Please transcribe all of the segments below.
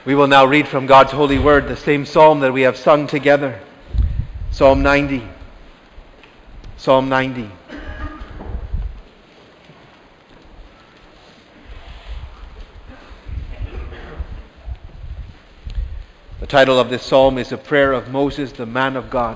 We will now read from God's holy word the same psalm that we have sung together. Psalm 90. Psalm 90. The title of this psalm is A Prayer of Moses, the Man of God.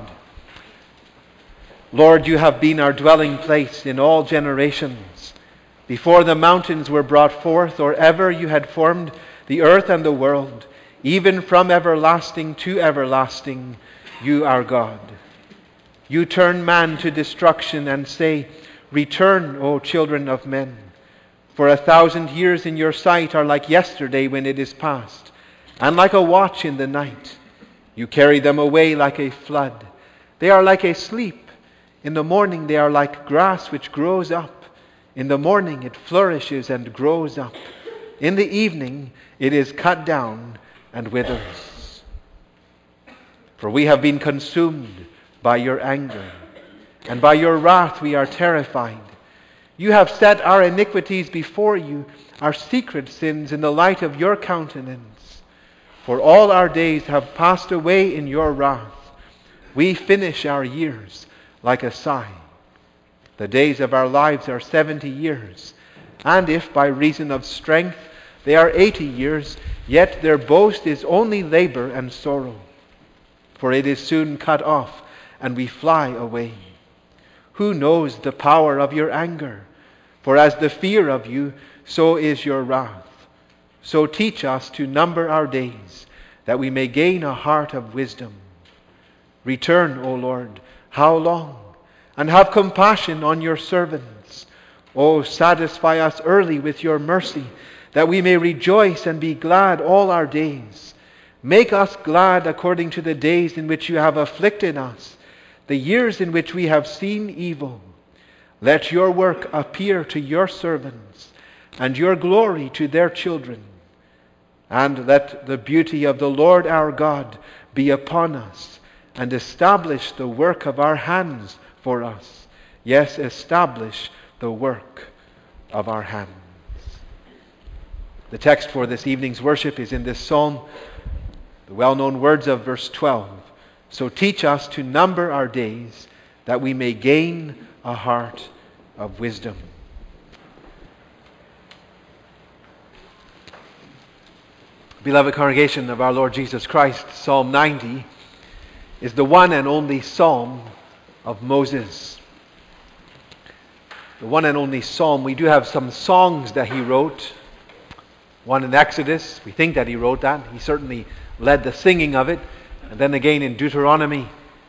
Lord, you have been our dwelling place in all generations. Before the mountains were brought forth, or ever you had formed the earth and the world, even from everlasting to everlasting, you are God. You turn man to destruction and say, Return, O children of men. For 1,000 years in your sight are like yesterday when it is past, and like a watch in the night. You carry them away like a flood. They are like a sleep. In the morning they are like grass which grows up. In the morning it flourishes and grows up. In the evening it is cut down and withers. For we have been consumed by your anger, and by your wrath we are terrified. You have set our iniquities before you, our secret sins in the light of your countenance. For all our days have passed away in your wrath. We finish our years like a sigh. The days of our lives are 70 years, and if by reason of strength they are 80 years, yet their boast is only labor and sorrow. For it is soon cut off, and we fly away. Who knows the power of your anger? For as the fear of you, so is your wrath. So teach us to number our days, that we may gain a heart of wisdom. Return, O Lord, how long? And have compassion on your servants. O satisfy us early with your mercy, that we may rejoice and be glad all our days. Make us glad according to the days in which you have afflicted us, the years in which we have seen evil. Let your work appear to your servants, and your glory to their children. And let the beauty of the Lord our God be upon us, and establish the work of our hands for us. Yes, establish the work of our hands. The text for this evening's worship is in this psalm, the well-known words of verse 12. So teach us to number our days, that we may gain a heart of wisdom. Beloved congregation of our Lord Jesus Christ, Psalm 90 is the one and only psalm of Moses. The one and only psalm. We do have some songs that he wrote. One in Exodus, we think that he wrote that. He certainly led the singing of it. And then again in Deuteronomy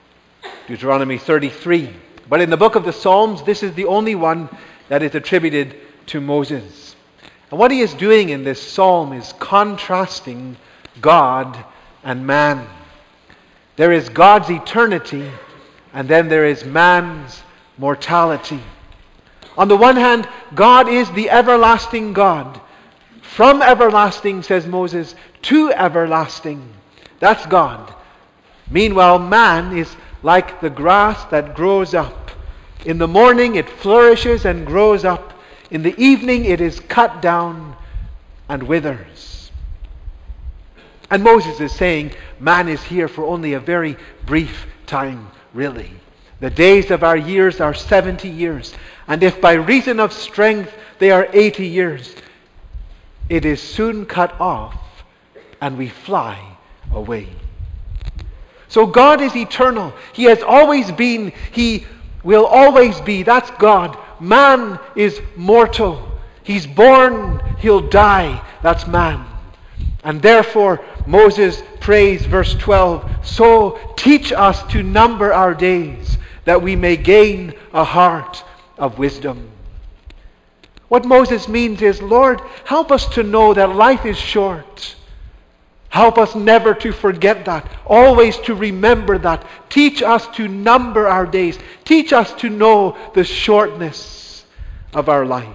33. But in the book of the Psalms, this is the only one that is attributed to Moses. And what he is doing in this psalm is contrasting God and man. There is God's eternity, and then there is man's mortality. On the one hand, God is the everlasting God. From everlasting, says Moses, to everlasting. That's God. Meanwhile, man is like the grass that grows up. In the morning it flourishes and grows up. In the evening it is cut down and withers. And Moses is saying, man is here for only a very brief time, really. The days of our years are 70 years. And if by reason of strength they are 80 years, it is soon cut off and we fly away. So God is eternal. He has always been. He will always be. That's God. Man is mortal. He's born. He'll die. That's man. And therefore, Moses prays, verse 12, so teach us to number our days, that we may gain a heart of wisdom. What Moses means is, Lord, help us to know that life is short. Help us never to forget that, always to remember that. Teach us to number our days. Teach us to know the shortness of our life.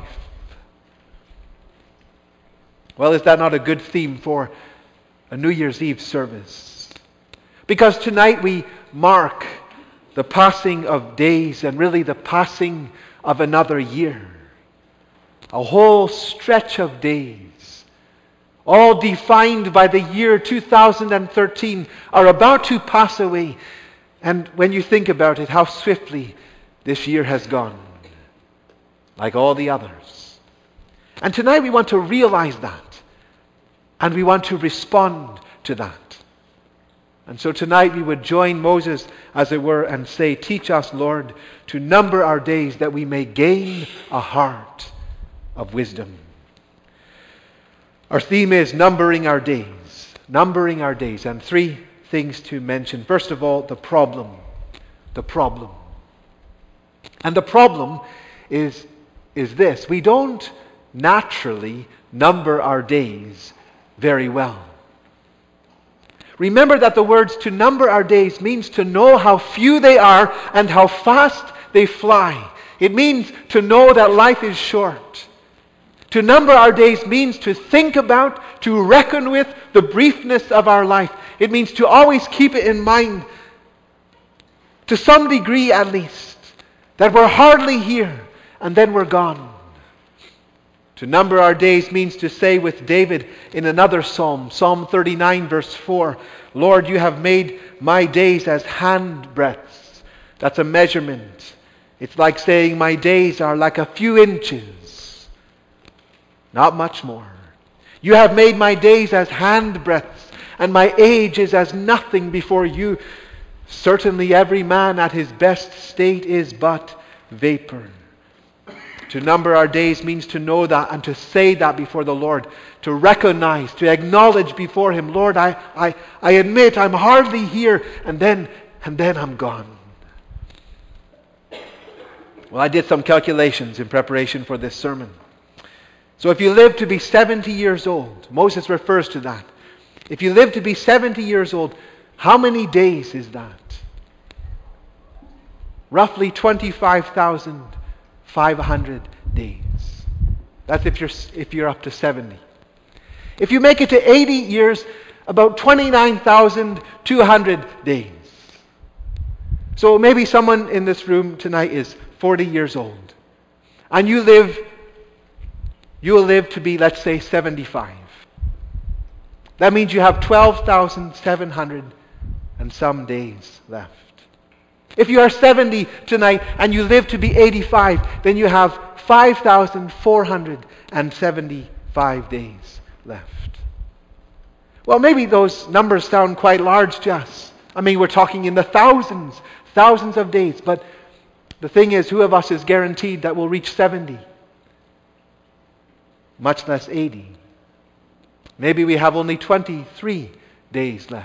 Well, is that not a good theme for a New Year's Eve service? Because tonight we mark the passing of days and really the passing of another year. A whole stretch of days. all defined by the year 2013, are about to pass away. And when you think about it, how swiftly this year has gone, like all the others. And tonight we want to realize that, and we want to respond to that. And so tonight we would join Moses, as it were, and say, teach us, Lord, to number our days that we may gain a heart of wisdom. Our theme is numbering our days. Numbering our days. And three things to mention. First of all, the problem. The problem. And the problem is this. We don't naturally number our days very well. Remember that the words to number our days means to know how few they are and how fast they fly. It means to know that life is short. To number our days means to think about, to reckon with the briefness of our life. It means to always keep it in mind, to some degree at least, that we're hardly here and then we're gone. To number our days means to say with David in another psalm, Psalm 39 verse 4, Lord, you have made my days as handbreadths. That's a measurement. It's like saying my days are like a few inches. Not much more. You have made my days as handbreadths, and my age is as nothing before you. Certainly every man at his best state is but vapor. To number our days means to know that and to say that before the Lord. To recognize, to acknowledge before Him, Lord, I admit I'm hardly here, and then I'm gone. Well, I did some calculations in preparation for this sermon. So if you live to be 70 years old, Moses refers to that. If you live to be 70 years old, how many days is that? Roughly 25,500 days. That's if you're up to 70. If you make it to 80 years, about 29,200 days. So maybe someone in this room tonight is 40 years old. And you will live to be, let's say, 75. That means you have 12,700 and some days left. If you are 70 tonight and you live to be 85, then you have 5,475 days left. Well, maybe those numbers sound quite large to us. I mean, we're talking in the thousands of days. But the thing is, who of us is guaranteed that we'll reach 70? Much less 80. Maybe we have only 23 days left.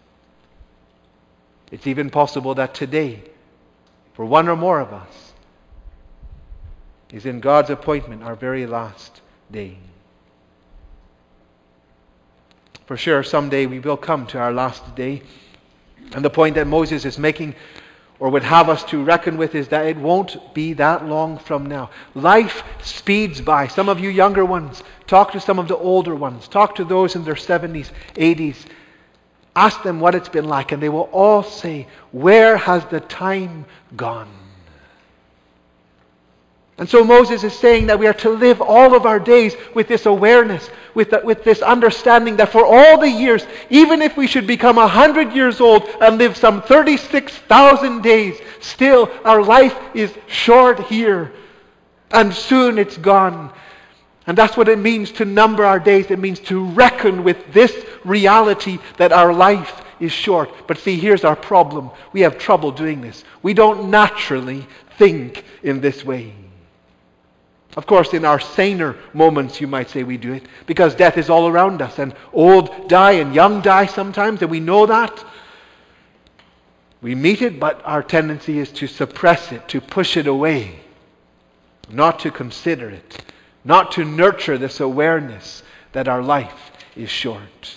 It's even possible that today, for one or more of us, is in God's appointment our very last day. For sure, someday we will come to our last day. And the point that Moses is making, or would have us to reckon with, is that it won't be that long from now. Life speeds by. Some of you younger ones, talk to some of the older ones. Talk to those in their 70s, 80s. Ask them what it's been like, and they will all say, where has the time gone? And so Moses is saying that we are to live all of our days with this awareness, with this understanding that for all the years, even if we should become 100 years old and live some 36,000 days, still our life is short here, and soon it's gone. And that's what it means to number our days. It means to reckon with this reality that our life is short. But see, here's our problem. We have trouble doing this. We don't naturally think in this way. Of course, in our saner moments, you might say we do it, because death is all around us, and old die and young die sometimes, and we know that. We meet it, but our tendency is to suppress it, to push it away, not to consider it. Not to nurture this awareness that our life is short.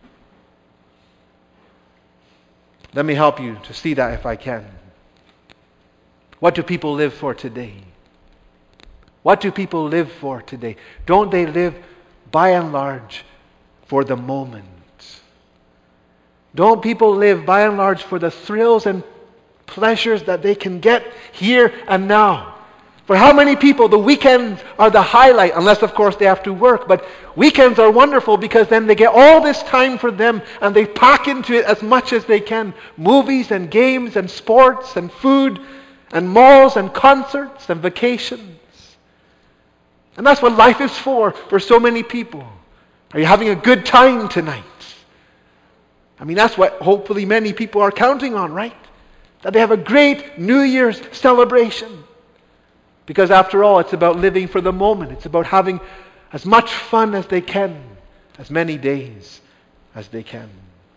Let me help you to see that if I can. What do people live for today? What do people live for today? Don't they live, by and large, for the moment? Don't people live, by and large, for the thrills and pleasures that they can get here and now? For how many people the weekends are the highlight, unless of course they have to work, but weekends are wonderful because then they get all this time for them and they pack into it as much as they can. Movies and games and sports and food and malls and concerts and vacations. And that's what life is for so many people. Are you having a good time tonight? I mean, that's what hopefully many people are counting on, right? That they have a great New Year's celebration. Because after all, it's about living for the moment. It's about having as much fun as they can, as many days as they can.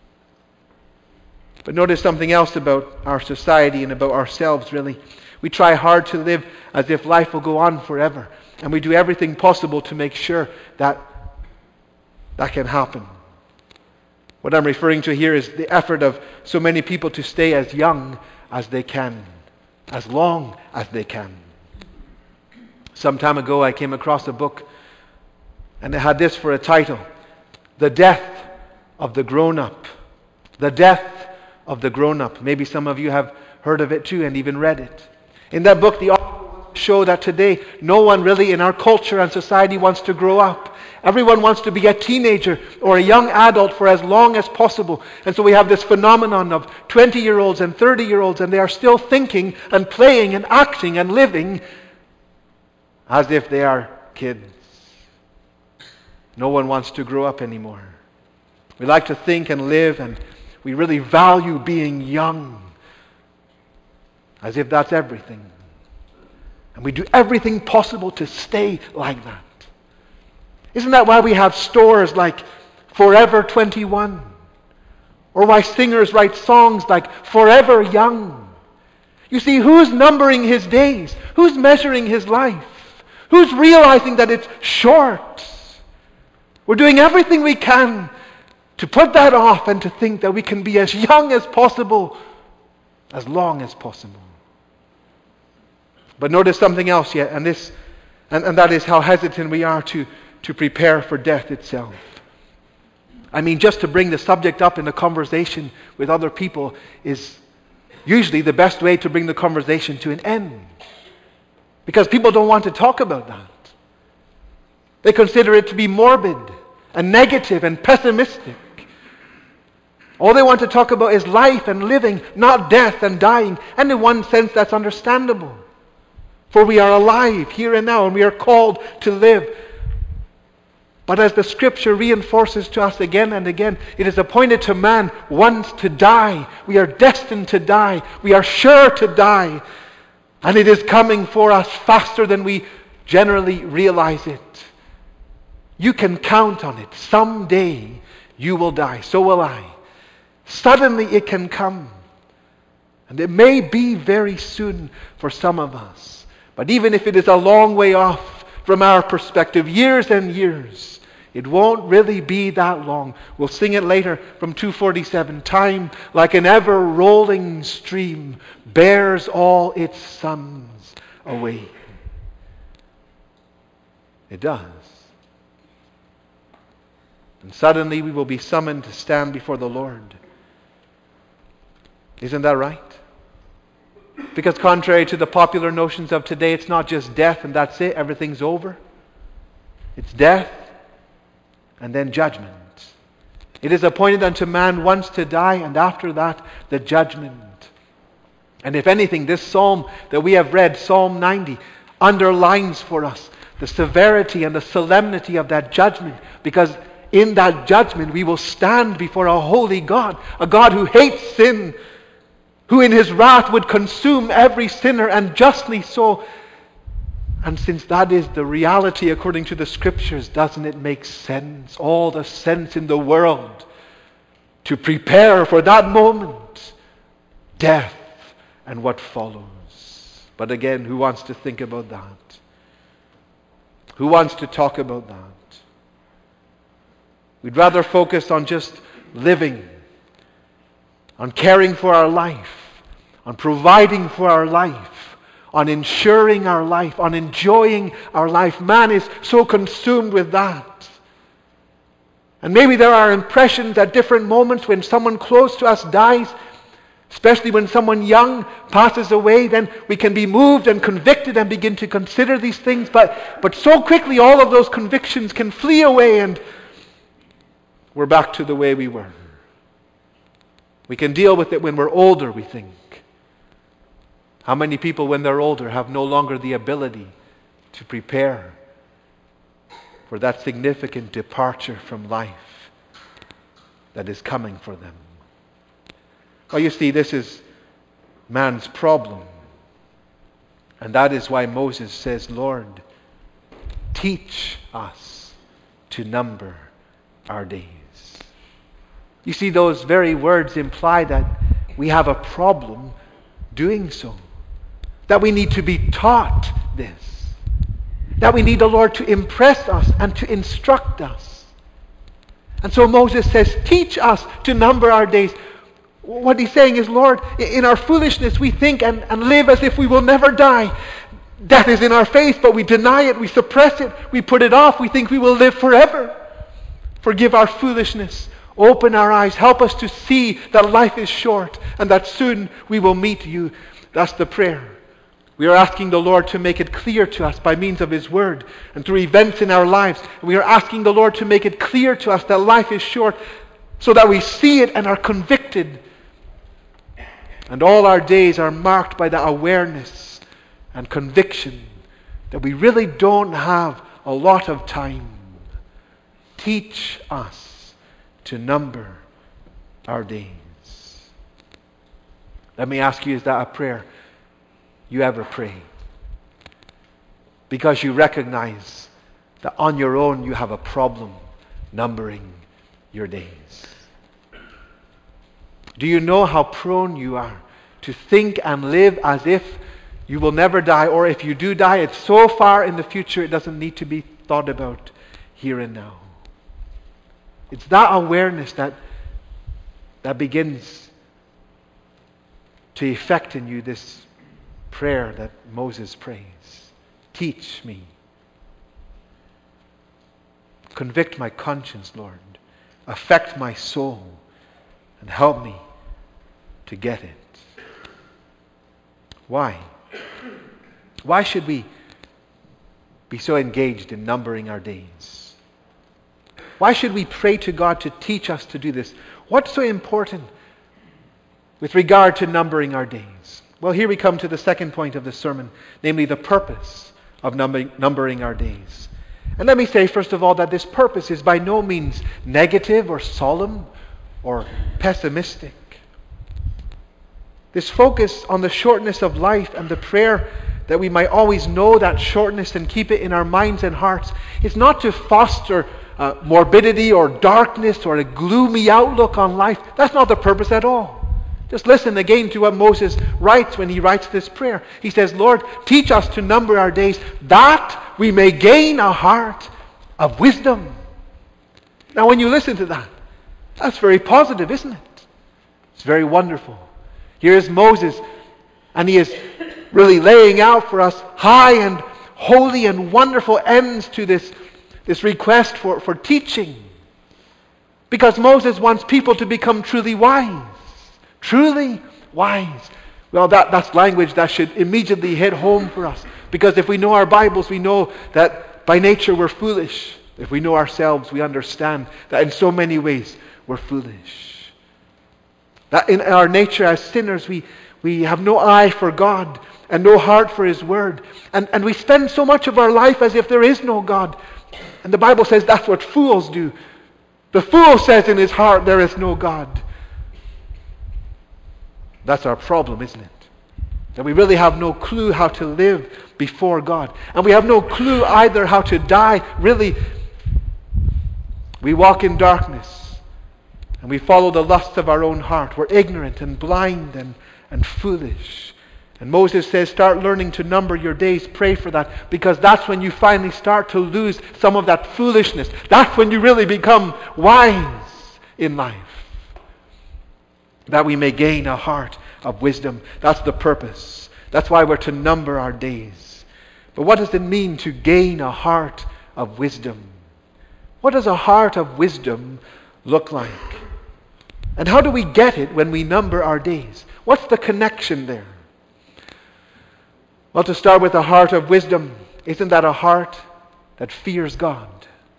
But notice something else about our society and about ourselves, really. We try hard to live as if life will go on forever. And we do everything possible to make sure that that can happen. What I'm referring to here is the effort of so many people to stay as young as they can, as long as they can. Some time ago I came across a book and it had this for a title: The Death of the Grown-Up. The Death of the Grown-Up. Maybe some of you have heard of it too and even read it. In that book the author showed that today no one really in our culture and society wants to grow up. Everyone wants to be a teenager or a young adult for as long as possible. And so we have this phenomenon of 20-year-olds and 30-year-olds, and they are still thinking and playing and acting and living as if they are kids. No one wants to grow up anymore. We like to think and live, and we really value being young, as if that's everything. And we do everything possible to stay like that. Isn't that why we have stores like Forever 21? Or why singers write songs like Forever Young? You see, who's numbering his days? Who's measuring his life? Who's realizing that it's short? We're doing everything we can to put that off and to think that we can be as young as possible, as long as possible. But notice something else yet, and that is how hesitant we are to prepare for death itself. I mean, just to bring the subject up in a conversation with other people is usually the best way to bring the conversation to an end. Because people don't want to talk about that. They consider it to be morbid and negative and pessimistic. All they want to talk about is life and living, not death and dying. And in one sense, that's understandable. For we are alive here and now, and we are called to live. But as the Scripture reinforces to us again and again, it is appointed to man once to die. We are destined to die. We are sure to die. And it is coming for us faster than we generally realize it. You can count on it. Someday you will die. So will I. Suddenly it can come. And it may be very soon for some of us. But even if it is a long way off from our perspective, years and years, it won't really be that long. We'll sing it later from 247. Time, like an ever-rolling stream, bears all its sons away. It does. And suddenly we will be summoned to stand before the Lord. Isn't that right? Because contrary to the popular notions of today, it's not just death and that's it, everything's over. It's death and then judgment. It is appointed unto man once to die, and after that, the judgment. And if anything, this psalm that we have read, Psalm 90, underlines for us the severity and the solemnity of that judgment, because in that judgment we will stand before a holy God, a God who hates sin, who in his wrath would consume every sinner, and justly so. And since that is the reality according to the Scriptures, doesn't it make sense, all the sense in the world, to prepare for that moment, death and what follows? But again, who wants to think about that? Who wants to talk about that? We'd rather focus on just living, on caring for our life, on providing for our life, on ensuring our life, on enjoying our life. Man is so consumed with that. And maybe there are impressions at different moments when someone close to us dies, Especially when someone young passes away, then we can be moved and convicted and begin to consider these things. But so quickly all of those convictions can flee away and we're back to the way we were. We can deal with it when we're older, we think. How many people, when they're older, have no longer the ability to prepare for that significant departure from life that is coming for them? Well, you see, this is man's problem. And that is why Moses says, Lord, teach us to number our days. You see, those very words imply that we have a problem doing so. That we need to be taught this. That we need the Lord to impress us and to instruct us. And so Moses says, teach us to number our days. What he's saying is, Lord, in our foolishness we think and live as if we will never die. Death is in our face, but we deny it, we suppress it, we put it off, we think we will live forever. Forgive our foolishness. Open our eyes. Help us to see that life is short and that soon we will meet you. That's the prayer. We are asking the Lord to make it clear to us by means of His Word and through events in our lives. We are asking the Lord to make it clear to us that life is short so that we see it and are convicted. And all our days are marked by the awareness and conviction that we really don't have a lot of time. Teach us to number our days. Let me ask you, is that a prayer you ever pray? Because you recognize that on your own you have a problem numbering your days. Do you know how prone you are to think and live as if you will never die, or if you do die, it's so far in the future it doesn't need to be thought about here and now? It's that awareness that begins to effect in you this prayer that Moses prays. Teach me. Convict my conscience, Lord. Affect my soul and help me to get it. Why? Why should we be so engaged in numbering our days? Why should we pray to God to teach us to do this? What's so important with regard to numbering our days? Well, here we come to the second point of the sermon, namely the purpose of numbering our days. And let me say, first of all, that this purpose is by no means negative or solemn or pessimistic. This focus on the shortness of life and the prayer that we might always know that shortness and keep it in our minds and hearts is not to foster morbidity or darkness or a gloomy outlook on life. That's not the purpose at all. Just listen again to what Moses writes when he writes this prayer. He says, Lord, teach us to number our days that we may gain a heart of wisdom. Now when you listen to that, that's very positive, isn't it? It's very wonderful. Here is Moses, and he is really laying out for us high and holy and wonderful ends to this request for teaching. Because Moses wants people to become truly wise. Truly wise. Well, that's language that should immediately hit home for us. Because if we know our Bibles, we know that by nature we're foolish. If we know ourselves, we understand that in so many ways we're foolish. That in our nature as sinners, we have no eye for God and no heart for His Word. And we spend so much of our life as if there is no God. And the Bible says that's what fools do. The fool says in his heart there is no God. That's our problem, isn't it? That we really have no clue how to live before God. And we have no clue either how to die. Really, we walk in darkness and we follow the lusts of our own heart. We're ignorant and blind and foolish. And Moses says, start learning to number your days. Pray for that, because that's when you finally start to lose some of that foolishness. That's when you really become wise in life. That we may gain a heart of wisdom. That's the purpose. That's why we're to number our days. But what does it mean to gain a heart of wisdom? What does a heart of wisdom look like? And how do we get it when we number our days? What's the connection there? Well, to start with, the heart of wisdom, isn't that a heart that fears God?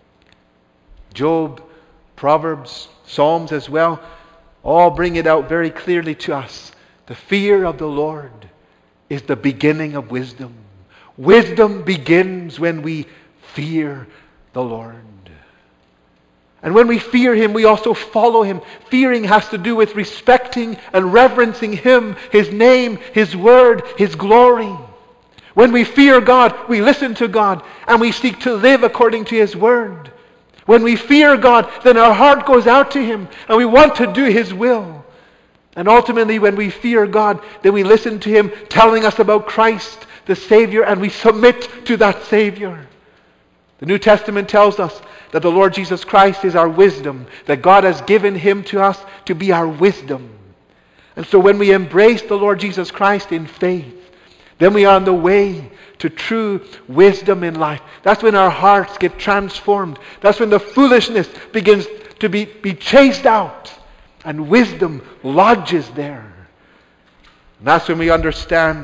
Job, Proverbs, Psalms as well, all bring it out very clearly to us. The fear of the Lord is the beginning of wisdom. Wisdom begins when we fear the Lord. And when we fear Him, we also follow Him. Fearing has to do with respecting and reverencing Him, His name, His word, His glory. When we fear God, we listen to God, and we seek to live according to His word. When we fear God, then our heart goes out to Him, and we want to do His will. And ultimately, when we fear God, then we listen to Him telling us about Christ, the Savior, and we submit to that Savior. The New Testament tells us that the Lord Jesus Christ is our wisdom, that God has given Him to us to be our wisdom. And so when we embrace the Lord Jesus Christ in faith, then we are on the way to true wisdom in life. That's when our hearts get transformed. That's when the foolishness begins to be chased out and wisdom lodges there. And that's when we understand.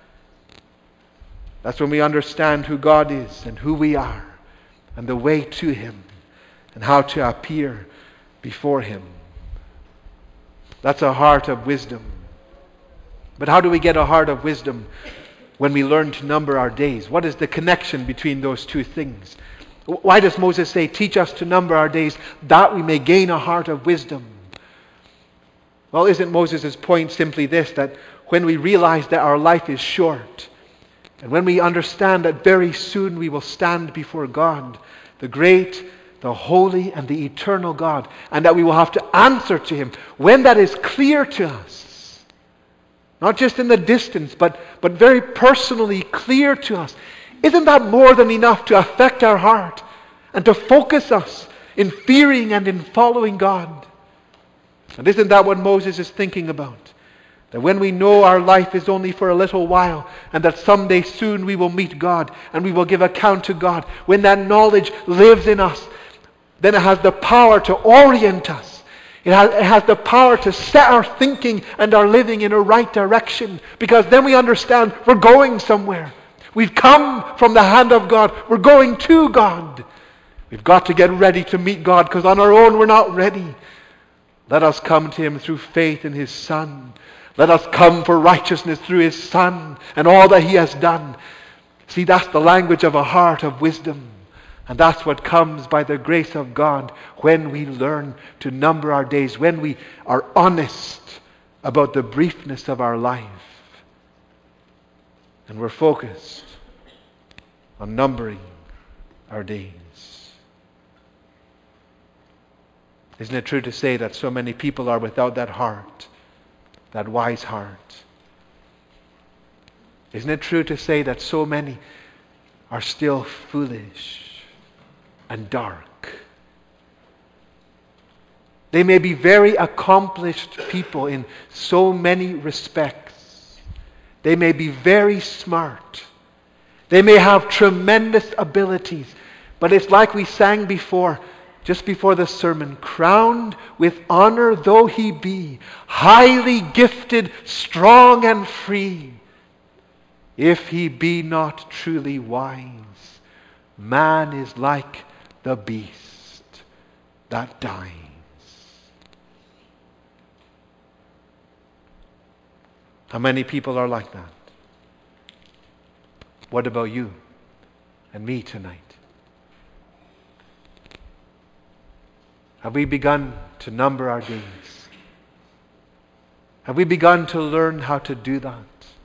That's when we understand who God is and who we are and the way to Him and how to appear before Him. That's a heart of wisdom. But how do we get a heart of wisdom when we learn to number our days? What is the connection between those two things? Why does Moses say, teach us to number our days that we may gain a heart of wisdom? Well, isn't Moses' point simply this, that when we realize that our life is short, and when we understand that very soon we will stand before God, the great, the holy, and the eternal God, and that we will have to answer to Him, when that is clear to us, not just in the distance, but very personally clear to us, isn't that more than enough to affect our heart and to focus us in fearing and in following God? And isn't that what Moses is thinking about? That when we know our life is only for a little while, and that someday soon we will meet God and we will give account to God, when that knowledge lives in us, then it has the power to orient us. It has the power to set our thinking and our living in a right direction, because then we understand we're going somewhere. We've come from the hand of God. We're going to God. We've got to get ready to meet God, because on our own we're not ready. Let us come to Him through faith in His Son. Let us come for righteousness through His Son and all that He has done. See, that's the language of a heart of wisdom. And that's what comes by the grace of God when we learn to number our days, when we are honest about the briefness of our life. And we're focused on numbering our days. Isn't it true to say that so many people are without that heart, that wise heart? Isn't it true to say that so many are still foolish and dark? They may be very accomplished people in so many respects. They may be very smart. They may have tremendous abilities. But it's like we sang before, just before the sermon, crowned with honor though he be, highly gifted, strong and free, if he be not truly wise, man is like the beast that dies. How many people are like that? What about you and me tonight? Have we begun to number our days? Have we begun to learn how to do that?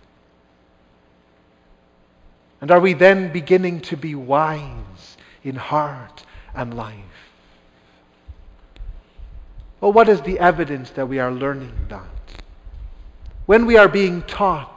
And are we then beginning to be wise in heart and life? Well, what is the evidence that we are learning that? When we are being taught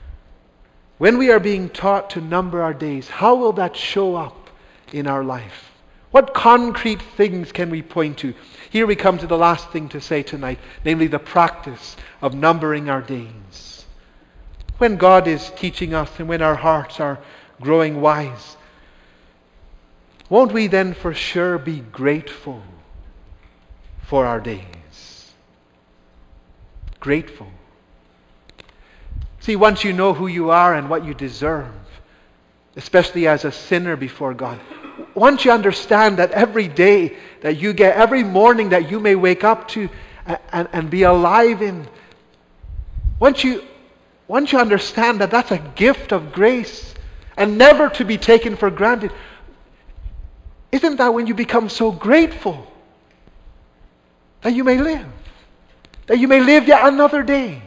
to number our days, how will that show up in our life? What concrete things can we point to? Here we come to the last thing to say tonight, namely the practice of numbering our days. When God is teaching us and when our hearts are growing wise, won't we then for sure be grateful for our days? Grateful. See, once you know who you are and what you deserve, especially as a sinner before God, once you understand that every day that you get, every morning that you may wake up to and be alive in, once you understand that that's a gift of grace and never to be taken for granted, isn't that when you become so grateful that you may live? That you may live yet another day.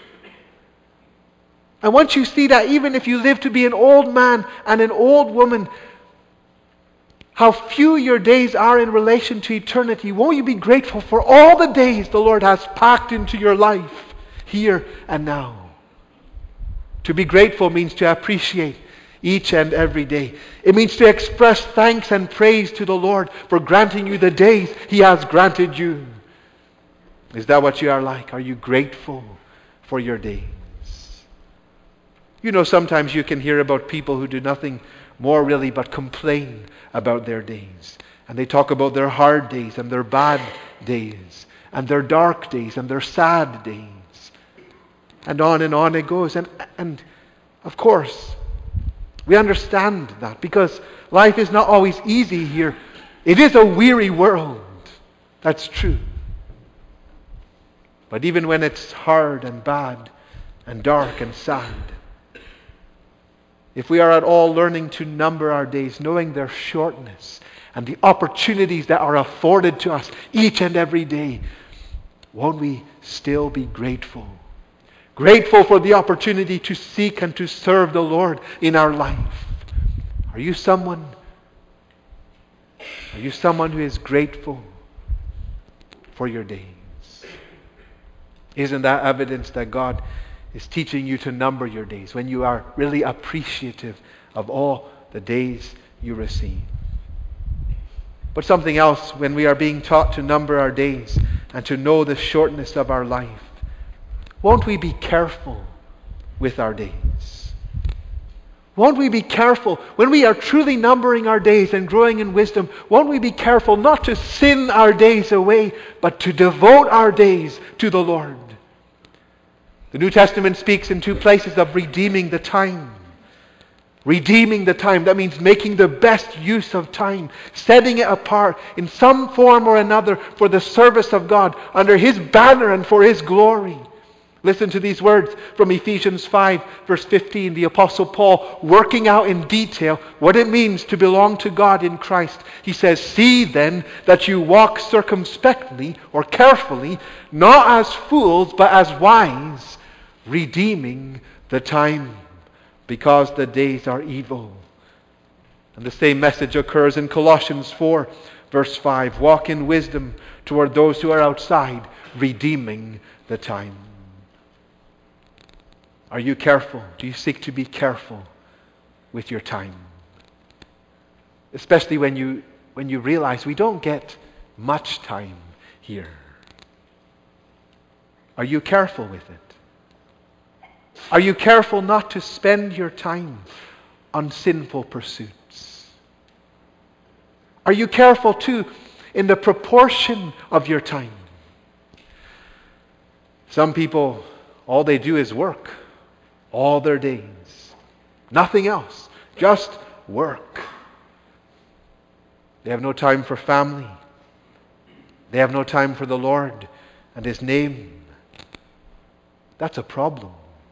And once you see that even if you live to be an old man and an old woman, how few your days are in relation to eternity, won't you be grateful for all the days the Lord has packed into your life here and now? To be grateful means to appreciate each and every day. It means to express thanks and praise to the Lord for granting you the days He has granted you. Is that what you are like? Are you grateful for your days? You know, sometimes you can hear about people who do nothing more really but complain about their days. And they talk about their hard days and their bad days and their dark days and their sad days. And on it goes. And of course, we understand that because life is not always easy here. It is a weary world. That's true. But even when it's hard and bad and dark and sad, if we are at all learning to number our days, knowing their shortness and the opportunities that are afforded to us each and every day, won't we still be grateful? Grateful for the opportunity to seek and to serve the Lord in our life. Are you someone who is grateful for your days? Isn't that evidence that God is teaching you to number your days when you are really appreciative of all the days you receive? But something else, when we are being taught to number our days and to know the shortness of our life, won't we be careful with our days? Won't we be careful when we are truly numbering our days and growing in wisdom? Won't we be careful not to sin our days away, but to devote our days to the Lord? The New Testament speaks in two places of redeeming the time. Redeeming the time, that means making the best use of time, setting it apart in some form or another for the service of God, under His banner and for His glory. Listen to these words from Ephesians 5, verse 15. The Apostle Paul working out in detail what it means to belong to God in Christ. He says, "See then that you walk circumspectly," or carefully, "not as fools, but as wise, redeeming the time, because the days are evil." And the same message occurs in Colossians 4, verse 5. "Walk in wisdom toward those who are outside, redeeming the time." Are you careful? Do you seek to be careful with your time? Especially when you realize we don't get much time here. Are you careful with it? Are you careful not to spend your time on sinful pursuits? Are you careful too in the proportion of your time? Some people, all they do is work all their days. Nothing else. Just work. They have no time for family. They have no time for the Lord and His name. That's a problem.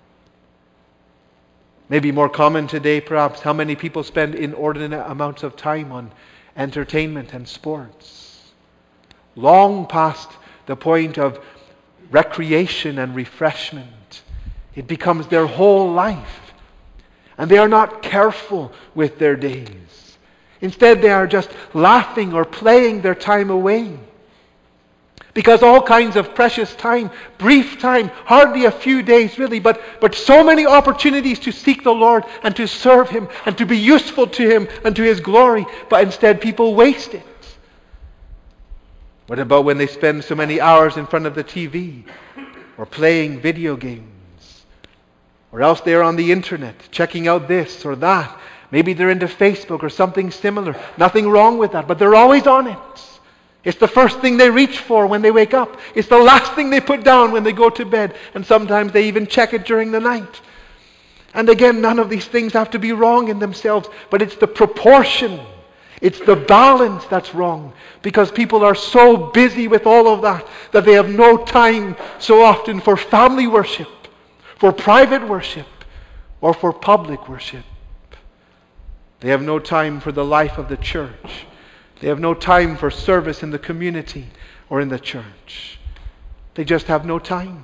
Maybe more common today, perhaps, how many people spend inordinate amounts of time on entertainment and sports, long past the point of recreation and refreshment. It becomes their whole life. And they are not careful with their days. Instead, they are just laughing or playing their time away. Because all kinds of precious time, brief time, hardly a few days really, but so many opportunities to seek the Lord and to serve Him and to be useful to Him and to His glory, but instead people waste it. What about when they spend so many hours in front of the TV or playing video games? Or else they're on the internet, checking out this or that. Maybe they're into Facebook or something similar. Nothing wrong with that, but they're always on it. It's the first thing they reach for when they wake up. It's the last thing they put down when they go to bed. And sometimes they even check it during the night. And again, none of these things have to be wrong in themselves, but it's the proportion, it's the balance that's wrong. Because people are so busy with all of that that they have no time so often for family worship, for private worship, or for public worship. They have no time for the life of the church. They have no time for service in the community or in the church. They just have no time.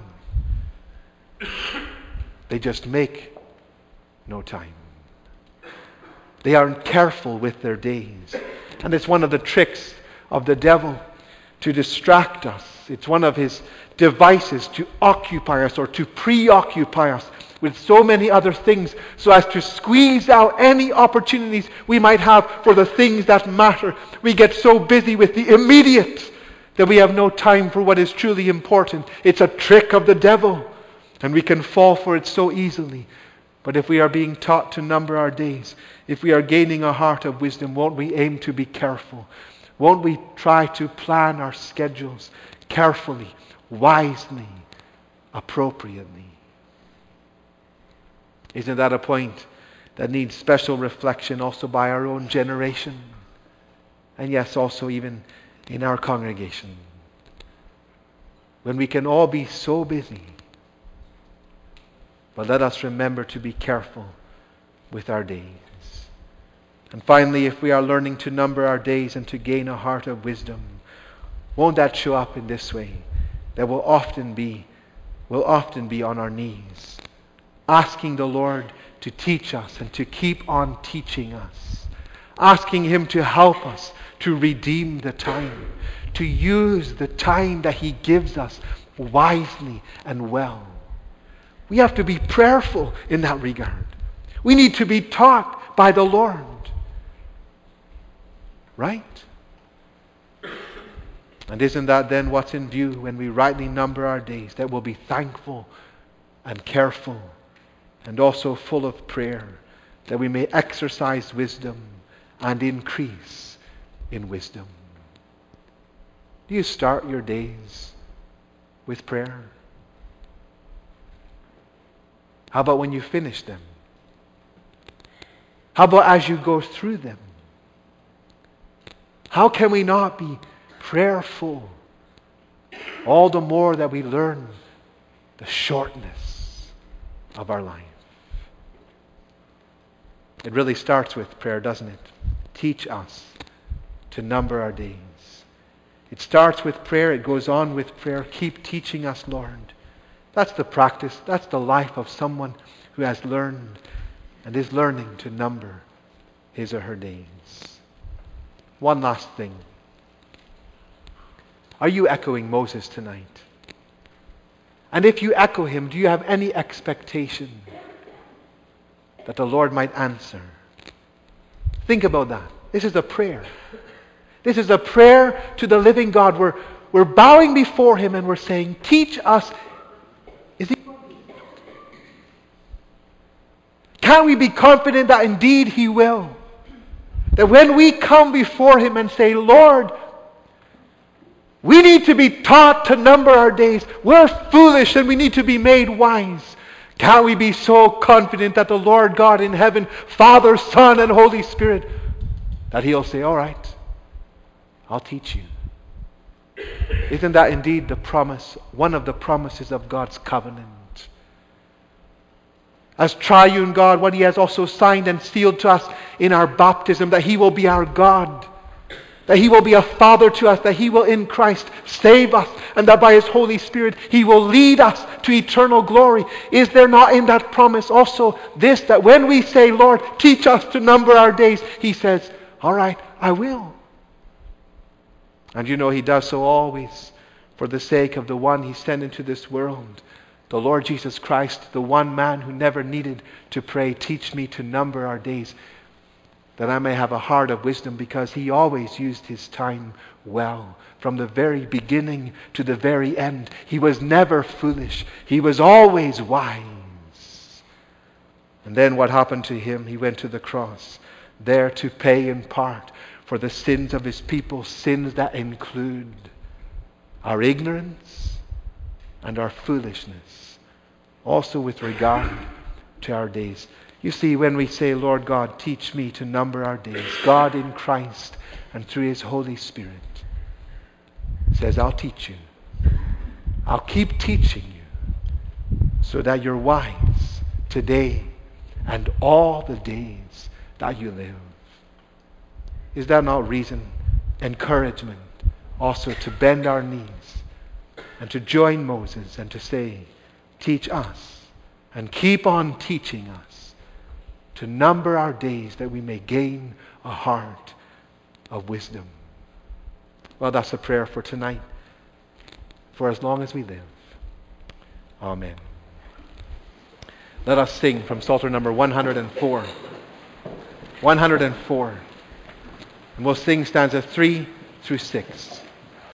They just make no time. They aren't careful with their days. And it's one of the tricks of the devil to distract us. It's one of his devices to occupy us or to preoccupy us with so many other things so as to squeeze out any opportunities we might have for the things that matter. We get so busy with the immediate that we have no time for what is truly important. It's a trick of the devil, and we can fall for it so easily. But if we are being taught to number our days, if we are gaining a heart of wisdom, won't we aim to be careful? Won't we try to plan our schedules carefully, wisely, appropriately? Isn't that a point that needs special reflection also by our own generation? And yes, also even in our congregation. When we can all be so busy. But let us remember to be careful with our days. And finally, if we are learning to number our days and to gain a heart of wisdom, won't that show up in this way? That we'll often be on our knees, asking the Lord to teach us and to keep on teaching us, asking Him to help us to redeem the time, to use the time that He gives us wisely and well. We have to be prayerful in that regard. We need to be taught by the Lord. Right? And isn't that then what's in view when we rightly number our days? That we'll be thankful and careful and also full of prayer, that we may exercise wisdom and increase in wisdom. Do you start your days with prayer? How about when you finish them? How about as you go through them? How can we not be prayerful? All the more that we learn the shortness of our life. It really starts with prayer, doesn't it? Teach us to number our days. It starts with prayer. It goes on with prayer. Keep teaching us, Lord. That's the practice. That's the life of someone who has learned and is learning to number his or her days. One last thing. Are you echoing Moses tonight? And if you echo him, do you have any expectation that the Lord might answer? Think about that. This is a prayer. This is a prayer to the living God. We're bowing before Him and we're saying, teach us. Can we be confident that indeed He will? That when we come before Him and say, Lord, we need to be taught to number our days. We're foolish and we need to be made wise. Can we be so confident that the Lord God in heaven, Father, Son, and Holy Spirit, that He'll say, all right, I'll teach you. Isn't that indeed the promise, one of the promises of God's covenant? As triune God, what He has also signed and sealed to us in our baptism, that He will be our God, that He will be a Father to us, that He will in Christ save us, and that by His Holy Spirit He will lead us to eternal glory. Is there not in that promise also this, that when we say, Lord, teach us to number our days, He says, all right, I will. And you know He does so always for the sake of the one He sent into this world, the Lord Jesus Christ, the one man who never needed to pray, teach me to number our days, that I may have a heart of wisdom, because He always used His time well. From the very beginning to the very end, He was never foolish. He was always wise. And then what happened to Him? He went to the cross, there to pay in part for the sins of His people, sins that include our ignorance and our foolishness. Also with regard to our days. You see, when we say, Lord God, teach me to number our days, God in Christ and through His Holy Spirit says, I'll teach you. I'll keep teaching you so that you're wise today and all the days that you live. Is that not reason, encouragement, also to bend our knees and to join Moses and to say, teach us and keep on teaching us to number our days that we may gain a heart of wisdom. Well, that's a prayer for tonight, for as long as we live. Amen. Let us sing from Psalter number 104. 104. And we'll sing stanza 3 through 6.